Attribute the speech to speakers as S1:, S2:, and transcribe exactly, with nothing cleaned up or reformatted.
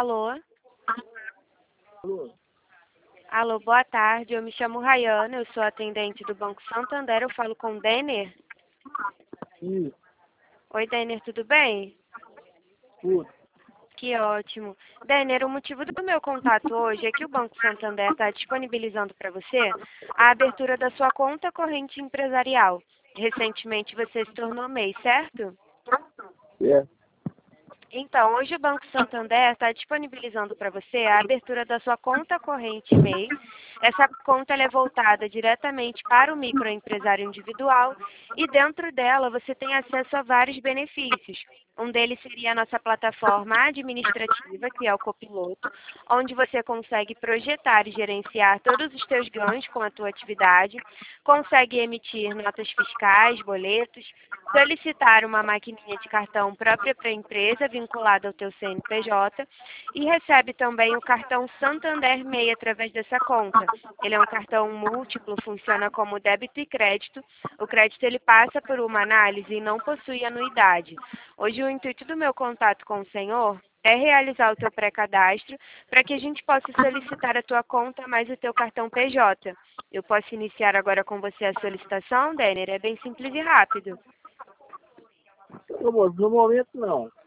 S1: Alô?
S2: Alô?
S1: Alô, boa tarde. Eu me chamo Rayana, eu sou atendente do Banco Santander. Eu falo com o Denner.
S2: Isso,
S1: Oi, Denner, tudo bem?
S2: tudo.
S1: Que ótimo. Denner, o motivo do meu contato hoje é que o Banco Santander está disponibilizando para você a abertura da sua conta corrente empresarial. Recentemente você se tornou M E I, certo?
S2: É,
S1: Então, hoje o Banco Santander está disponibilizando para você a abertura da sua conta corrente M E I. Essa conta ela é voltada diretamente para o microempresário individual e dentro dela você tem acesso a vários benefícios. Um deles seria a nossa plataforma administrativa, que é o Copiloto, onde você consegue projetar e gerenciar todos os seus ganhos com a tua atividade, consegue emitir notas fiscais, boletos, solicitar uma maquininha de cartão própria para a empresa, vinculada ao teu C N P J, e recebe também o cartão Santander M E I através dessa conta. Ele é um cartão múltiplo, funciona como débito e crédito. O crédito ele passa por uma análise e não possui anuidade. Hoje o intuito do meu contato com o senhor é realizar o teu pré-cadastro para que a gente possa solicitar a tua conta mais o teu cartão P J. Eu posso iniciar agora com você a solicitação, Denner? É bem simples e rápido.
S2: Ô, moço, no momento não.